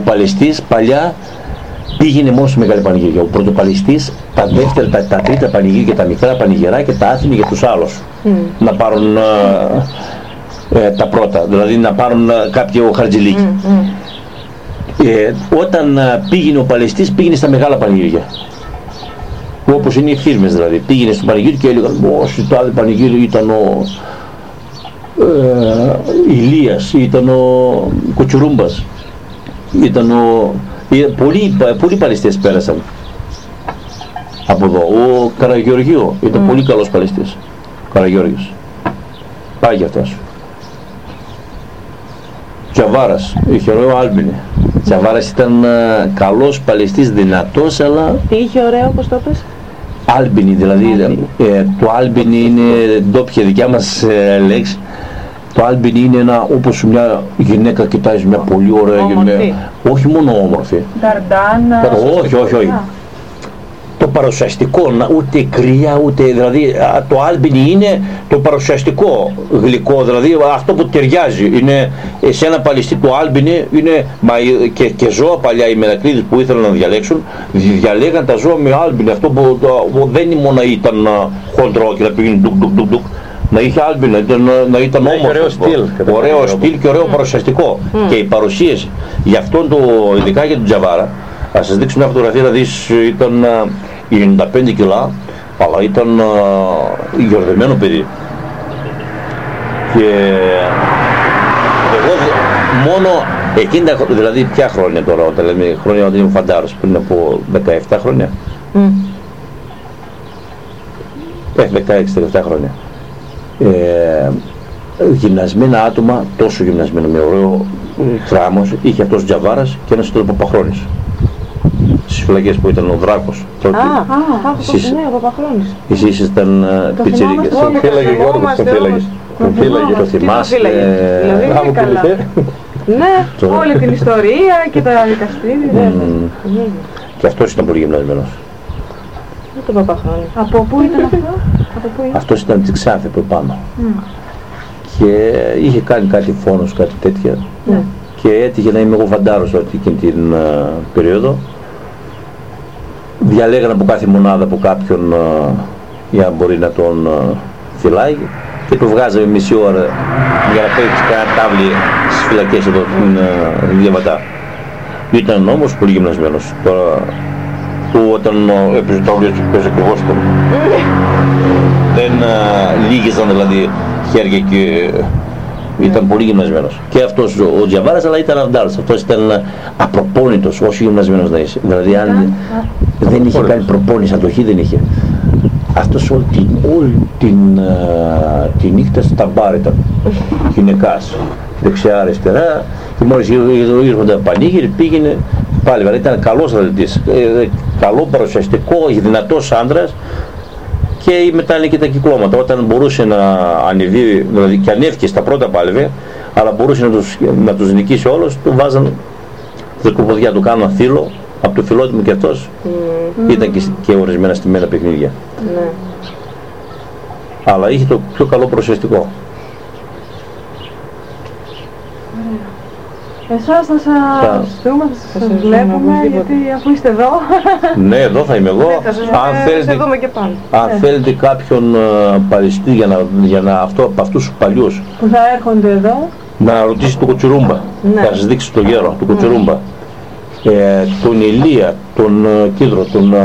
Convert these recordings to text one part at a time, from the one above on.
Παλαιστής παλιά πήγαινε μόνο στη Μεγάλη Πανηγύρια. Ο πρωτοπαλαιστής τα δεύτερα, τα τρίτα πανηγύρια και τα μικρά πανηγυράκια τα άφηνε για τους άλλους να πάρουν τα πρώτα, δηλαδή να πάρουν κάποιο χαρτζηλίκι. Όταν πήγαινε ο Παλαιστής πήγαινε στα μεγάλα πανηγύρια, όπως είναι οι φίρμες, δηλαδή πήγαινε στο πανηγύρι και έλεγαν όσοι το άλλο πανηγύρι ήταν ο Ηλίας, ήταν ο Κοτσουρούμπας, ήταν πολλοί Παλαιστές πέρασαν από εδώ. Ο Καραγεωργίου ήταν πολύ καλός Παλαιστής, Καραγεώργιος, πάει για αυτός. Τζαβάρας, είχε ωραίο Άλμπινη. Τζαβάρας ήταν καλός Παλαιστής, δυνατός, αλλά... Τι είχε ωραίο, πώς το πες? Άλμπινη, δηλαδή το Άλμπινη είναι ντόπια δικιά μας λέξη. Το Άλμπινη είναι ένα, όπως μια γυναίκα κοιτάζει μια πολύ ωραία, όχι μόνο όμορφη. Νταρντάνα. Όχι. Το παρουσιαστικό, ούτε κρύα, ούτε, δηλαδή το Άλμπινη είναι το παρουσιαστικό γλυκό, δηλαδή αυτό που ταιριάζει. Είναι σε ένα Παλαιστή το Άλμπινη είναι, και ζώα παλιά οι Μερακλείδες που ήθελαν να διαλέξουν, διαλέγαν τα ζώα με Άλμπινη, αυτό που δεν είναι μόνο ήταν χοντρό και να πήγαινε ντουκ, να είχε Άλμπινη, να ήταν όμορφο, ωραίο στυλ και ωραίο παρουσιαστικό. Και η παρουσίαση, γι' αυτό ειδικά για τον Τζαβάρα, θα σας δείξω μια φωτογραφία, να δεις, ήταν 95 κιλά, αλλά ήταν γιορδεμένο παιδί. Και εγώ μόνο εκείνα, δηλαδή ποια χρόνια τώρα, όταν λέμε χρόνια όταν ήμουν φαντάρος, πριν από 17 χρόνια. 16-17 χρόνια. Γυμνασμένα άτομα, τόσο γυμνασμένα με ωραίο κράμος, είχε αυτός Τζαβάρας και ένας ήταν Παπαχρόνης. Στις φυλακές που ήταν ο Δράκος. Εσείς ναι, ο Παπαχρόνης. Εσείς ήσταν πιτσιρίκες. Τον φύλαγε Γιώργος, τον φύλαγε. Το θυμάστε. Δηλαδή καλά. Ναι, όλη την ιστορία και τα δικαστήρια. Και αυτός ήταν πολύ γυμνασμένος. Το Παπαχρόνη. Από πού ήταν αυτό? Αυτός ήταν της Ξάνθη από πάνω. Και είχε κάνει κάτι φόνος, κάτι τέτοια. Και έτυχε να είμαι εγώ φαντάρος εκείνη την περίοδο. Διαλέγανε από κάθε μονάδα από κάποιον για να μπορεί να τον φυλάει και του βγάζαμε μισή ώρα για να παίξει κανένα τάβλι στις φυλακές εδώ στην Διαβατά. Ήταν όμως πολύ γυμνασμένος. Τώρα όταν έπαιζε το τάβλι έτσι παίζει ακριβώς το. Δεν λύγησαν δηλαδή χέρια και ήταν πολύ γυμνασμένος. Και αυτός ο Τζαβάρας, αλλά ήταν αντάρος. Αυτός ήταν απροπόνητος, όσο γυμνασμένος να είσαι. Δηλαδή αν δεν είχε κάνει προπόνηση, αντοχή δεν είχε. Αυτός όλη τη νύχτα στα μπάρ ήταν. Γυναικάς, δεξιά, αριστερά. Και μόλις ήρχονταν πανήγυροι πήγαινε πάλι. Δηλαδή ήταν καλός αθλητής, καλό παρουσιαστικό, δυνατός άντρας. Και μετά είναι και τα κυκλώματα. Όταν μπορούσε να ανεβεί, δηλαδή και ανέβηκε στα πρώτα πάλευε, αλλά μπορούσε να τους νικήσει όλους, του βάζαν δεκοποδιά, του κάναν θύλο, από το φιλότιμο και αυτός ήταν και ορισμένα στημένα παιχνίδια. Αλλά είχε το πιο καλό προσεστικό. Εσάς θα σας δούμε, θα σας βλέπουμε, γιατί αφού είστε εδώ... Ναι, εδώ θα είμαι εγώ. Αν θέλετε κάποιον Παλαιστή για να από αυτούς τους παλιούς που θα έρχονται εδώ, να ρωτήσει τον Κοτσουρούμπα, θα σας δείξει τον γέρο, τον Κοτσουρούμπα, τον Ηλία, τον Κίδρο, τον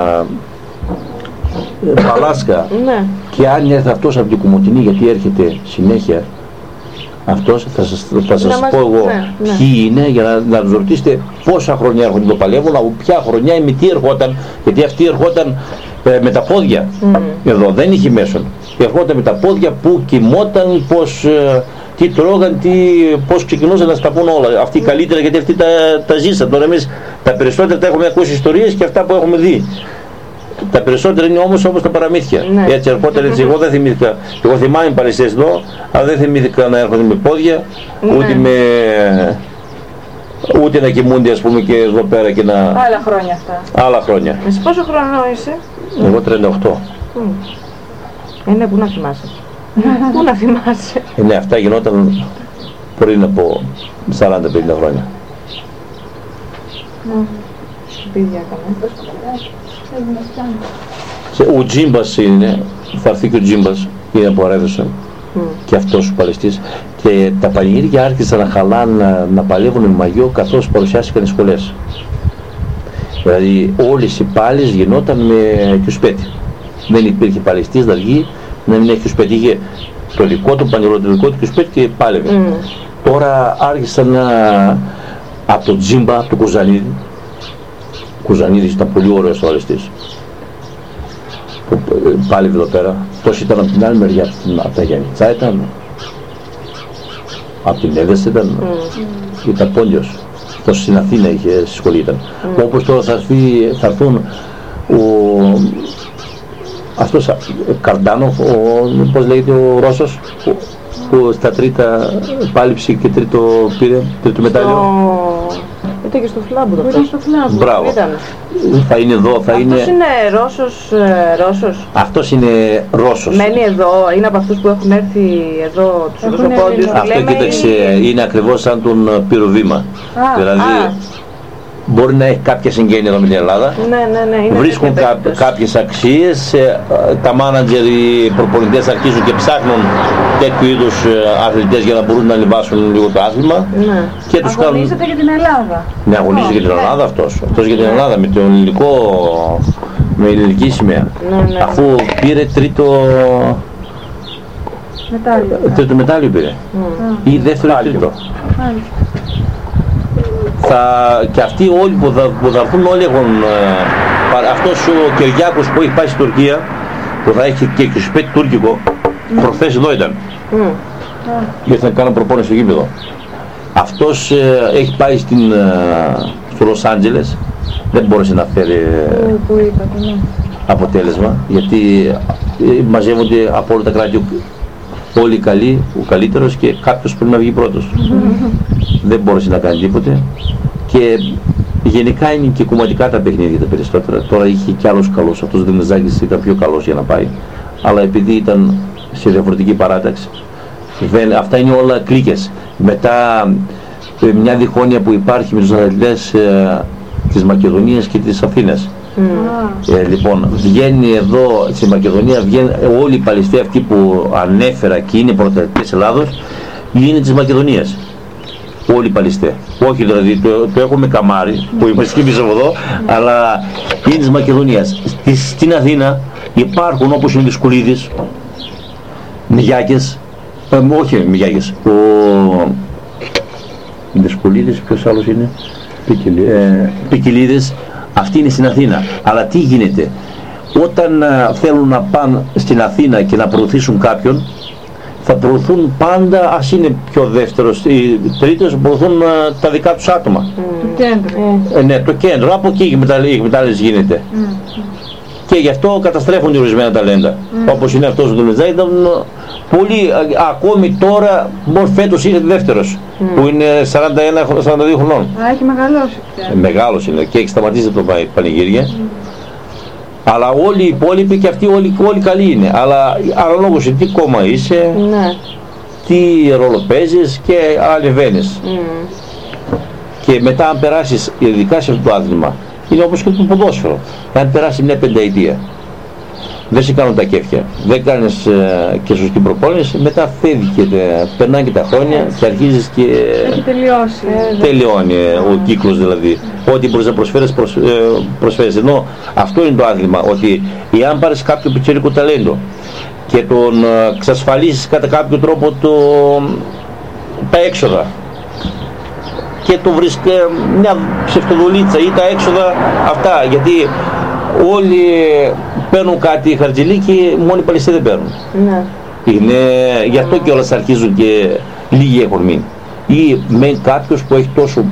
Παλάσκα, και αν έρθει αυτός από την Κομοτηνή, γιατί έρχεται συνέχεια αυτός, θα σας πω εγώ ποιοι είναι, για να τους ρωτήσετε πόσα χρόνια έρχονται το παλεύουν, από ποια χρονιά ή με τι ερχόταν, γιατί αυτοί ερχόταν με τα πόδια εδώ, δεν είχε μέσον. Ερχόταν με τα πόδια, που κοιμόταν, τι τρώγαν, πώς ξεκινούσαν να στα πούν όλα. Αυτοί καλύτερα, γιατί αυτοί τα ζήσαν. Τώρα εμείς τα περισσότερα τα έχουμε ακούσει ιστορίες και αυτά που έχουμε δει. Τα περισσότερα είναι όμως όπως τα παραμύθια. Έτσι ερχόταν, έτσι εγώ δεν θυμήθηκα. Εγώ θυμάμαι Παλαιστές εδώ, αλλά δεν θυμήθηκα να έρχονται με πόδια, ούτε να κοιμούνται, ας πούμε, και εδώ πέρα και να... Άλλα χρόνια αυτά. Άλλα χρόνια. Εσύ πόσο χρόνο είσαι? Εγώ 38. Ναι, πού να θυμάσαι. Πού να θυμάσαι. Ναι, αυτά γινόταν πριν από 40-50 χρόνια. Ο Τζίμπας είναι, θα έρθει και ο Τζίμπας, είναι που αρέδωσε και αυτός ο παλαιστής, και τα πανηγύρια άρχισαν να χαλάνε, να παλεύουν με μαγιό καθώς παρουσιάστηκαν οι σχολές. Δηλαδή όλες οι πάλες γινόταν με κιουσπέτη. Δεν υπήρχε παλαιστής να βγει να μην έχει κιουσπέτη. Είχε το δικό του πανηρό, το δικό του κιουσπέτη και πάλευε. Τώρα άρχισαν από το Τζίμπα, από το Κουζανίδη. Ο Κουζανίδης ήταν πολύ ωραίος παλαιστής. Πάλευε εδώ πέρα. Τόσο ήταν από την άλλη μεριά, από τα Γιάννητσά ήταν, από την Έδεση ήταν Πόντιος. Τόσο στην Αθήνα είχε σχολή ήταν. Όπως τώρα θα έρθουν αυτός Καρντάνοφ, πώς λέγεται ο Ρώσος, που στα τρίτα πάλιψε και τρίτο μετάλλιο. Ήταν και στο Φλάμπουρο. Μπράβο. Θα είναι εδώ, θα είναι... Αυτός είναι Ρώσος. Αυτός είναι Ρώσος. Μένει εδώ, είναι από αυτούς που έχουν έρθει εδώ, τους Ρωσοπόντιους. Αυτό κοίταξε, είναι ακριβώς σαν τον πυροβήμα. Δηλαδή, μπορεί να έχει κάποια συγγένεια εδώ με την Ελλάδα. Ναι, βρίσκουν κάποιες αξίες, τα μάνατζερ, οι προπονητές αρχίζουν και ψάχνουν τέτοιου είδους αθλητές για να μπορούν να ανεβάσουν λίγο το άθλημα. Και τους αγωνίζεται για την Ελλάδα. Ναι, αγωνίζεται για την Ελλάδα αυτός για την Ελλάδα με τον με ελληνική σημαία. Αφού πήρε τρίτο μετάλλιο πήρε. Ή δεύτερο ή τρίτο. Και αυτοί όλοι που θα έρθουν όλοι έχουν, αυτός ο Κυριάκος που έχει πάει στην Τουρκία, που θα έχει και σπίτι τουρκικό, προχθές εδώ ήταν, γιατί να κάνω προπόνηση στο γήπεδο. Αυτός έχει πάει στο Λος Άντζελες, δεν μπόρεσε να φέρει αποτέλεσμα, γιατί μαζεύονται από όλα τα κράτη όλοι καλοί, ο καλύτερος, και κάποιος πρέπει να βγει πρώτος. Δεν μπόρεσε να κάνει τίποτε, και γενικά είναι και κομματικά τα παιχνίδια τα περισσότερα. Τώρα είχε κι άλλος καλός, αυτός ο Δενεζάκης ήταν πιο καλός για να πάει, αλλά επειδή ήταν σε διαφορετική παράταξη, αυτά είναι όλα κλίκες. Μετά μια διχόνοια που υπάρχει με τους αθλητές της Μακεδονίας και της Αθήνας. Λοιπόν, βγαίνει εδώ στη Μακεδονία, όλοι οι παλαιστοί αυτοί που ανέφερα και είναι πρωταθλητές Ελλάδος, είναι της Μακεδονίας. Όλοι οι παλαιστές. Όχι δηλαδή, το έχουμε καμάρι που είμαστε και από εδώ, αλλά είναι της Μακεδονίας. Στην Αθήνα υπάρχουν, όπως είναι οι Δυσκολίδης, Μιγιάκες, όχι Μιγιάκες, οι Δυσκολίδης, ποιος άλλος είναι, Πικιλίδης. Αυτή είναι στην Αθήνα. Αλλά τι γίνεται, όταν θέλουν να πάνε στην Αθήνα και να προωθήσουν κάποιον, θα προωθούν πάντα, ας είναι πιο δεύτερος ή τρίτος, προωθούν τα δικά τους άτομα. Το κέντρο. Ναι, το κέντρο. Από εκεί η εκμετάλλευση γίνεται. Και γι' αυτό καταστρέφονται ορισμένα ταλέντα. Όπως είναι αυτός ο Δενεζάκης, ήταν πολύ, ακόμη τώρα, μόνο φέτος είναι δεύτερος, που είναι 41-42 χρονών. Έχει μεγαλώσει πια. Μεγάλος είναι και έχει σταματήσει το πανηγύρια. Αλλά όλοι οι υπόλοιποι και αυτοί όλοι καλοί είναι. Αλλά αναλόγως τι κόμμα είσαι, τι ρόλο παίζεις και ανεβαίνεις. Και μετά αν περάσεις, ειδικά σε αυτό το άθλημα, είναι όπως και το ποδόσφαιρο. Αν περάσει μια πενταετία, δεν σε κάνουν τα κέφια, δεν κάνεις και σωστή προπόνηση, μετά φεύγει και περνάνε και τα χρόνια και αρχίζεις και έχει τελειώσει. Τελειώνει ο κύκλος δηλαδή. Ό,τι μπορείς να προσφέρεις. Ενώ αυτό είναι το άθλημα, ότι εάν πάρεις κάποιο πιτσιρικό ταλέντο και τον εξασφαλίσεις κατά κάποιο τρόπο τα έξοδα και το βρεις μια ψευτοδουλίτσα ή τα έξοδα αυτά, γιατί όλοι παίρνουν κάτι χαρτζηλίκι, μόνοι οι παλαιστοί δεν παίρνουν. Είναι, γι' αυτό και όλα αρχίζουν και λίγοι έχουν μείνει. Ή με κάποιος που έχει τόσο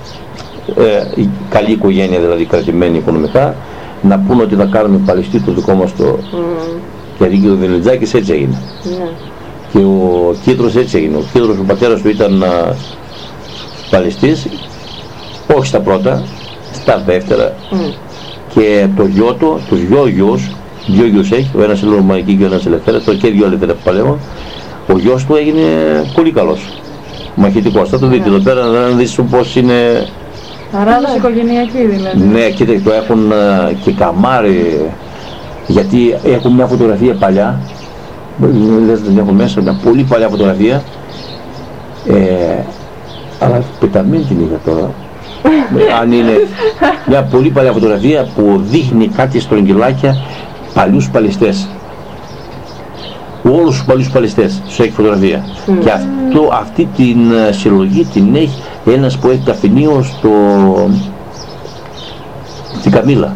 καλή οικογένεια, δηλαδή κρατημένη οικονομικά, να πούνε ότι θα κάνουμε παλαιστή το δικό μας το... Γιατί ο Δενεζάκης έτσι έγινε. Και ο Κίτρος έτσι έγινε. Ο Κίτρος, ο πατέρας του ήταν παλαιστής, όχι στα πρώτα, στα δεύτερα. Και το γιο του, τους δυο γιους έχει, ο ένας είναι Ρωμαϊκή και ο ένας ελευθέρα, το και δυο ελευθέρα που παλεύουν. Ο γιος του έγινε πολύ καλός, μαχητικός. Θα το δείτε εδώ πέρα, να δεις πώς είναι Παράδοση οικογενειακή δηλαδή. Ναι, κοίτα, το έχουν και καμάρι, γιατί έχουν μια φωτογραφία παλιά, λες δεν έχω μέσα, μια πολύ παλιά φωτογραφία, αλλά πεταμένη την είχα τώρα. Αν είναι μια πολύ παλιά φωτογραφία που δείχνει κάτι στρογγυλάκια παλιούς παλαιστές. Όλους τους παλιούς παλαιστές τους έχει φωτογραφία. Και αυτή την συλλογή την έχει ένας που έχει καφενείο στην Καμήλα.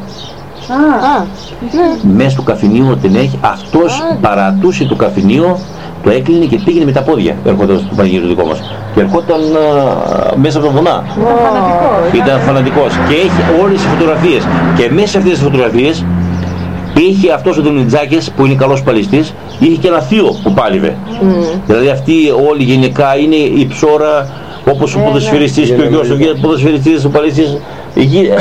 Μέσα στο καφενείο την έχει, αυτός παρατούσε το καφενείο, το έκλεινε και πήγαινε με τα πόδια, έρχονταν στο πανηγύριο δικό μας. Και ερχόταν μέσα από τα βουνά. Ήταν φανατικός. Και έχει όλες τις φωτογραφίες. Και μέσα σε αυτές τις φωτογραφίες είχε αυτός ο Δονιτζάκης που είναι καλός παλαιστής, είχε και ένα θείο που πάλιβε. Δηλαδή αυτοί όλοι γενικά είναι η ψώρα, όπως ο ποδοσφαιριστής και ο γιος του ποδοσφαιριστής, ο παλαιστής. Εκεί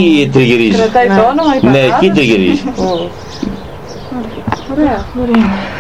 τριγυρίζει. Κρατάει το όνομα, ναι, εκεί τριγυρίζει. Ωραία.